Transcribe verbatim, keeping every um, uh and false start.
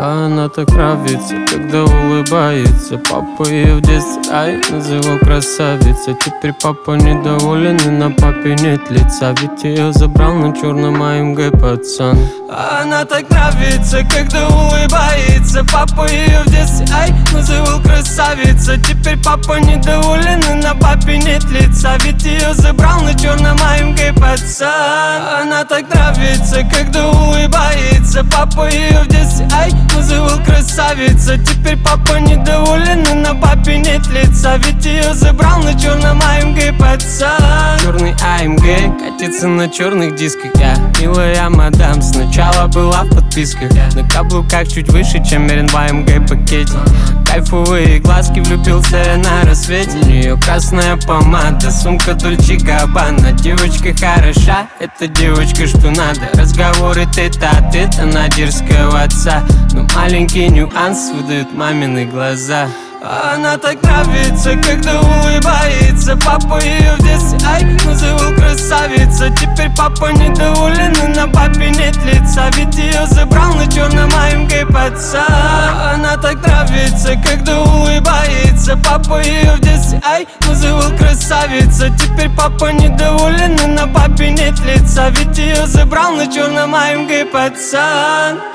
А она так нравится, когда улыбается. Папа ее в детстве, ай, называл красавицей. Теперь папа недоволен и на папе нет лица. Ведь ее забрал на черном а эм гэ пацан. А она так нравится, когда улыбается. Папа ее в детстве, ай, называл красавицей. Теперь папа недоволен и на папе нет лица. Ведь ее забрал на черном а эм гэ пацан. Она так нравится, когда улыбается. Папа ее в детстве, ай, называл красавица. Теперь папа недоволен и на папе нет лица. Ведь ее забрал на черном а эм гэ пацан. Черный а эм гэ катится на черных дисках. Я, милая мадам, сначала была в подписках. На каблуках чуть выше, чем мерен в а эм гэ пакете. Кайфовые глазки, влюбился я на рассвете. У нее красная помада, сумка Дольче Габбана. Девочка хороша, это девочка что надо. Разговоры тет-а-тет, она дерзкого отца. Но маленький нюанс выдают мамины глаза. А она так нравится, когда улыбается. Папа ее в детстве, ай, называл красавица. Теперь папа недоволен и на папе нет лица. Ведь ее забрал на черном а эм гэ пацан. Она так нравится, когда улыбается. Папа ее в детстве, ай, называл красавица. Теперь папа недоволен и на папе нет лица. Ведь ее забрал на черном а эм гэ пацан.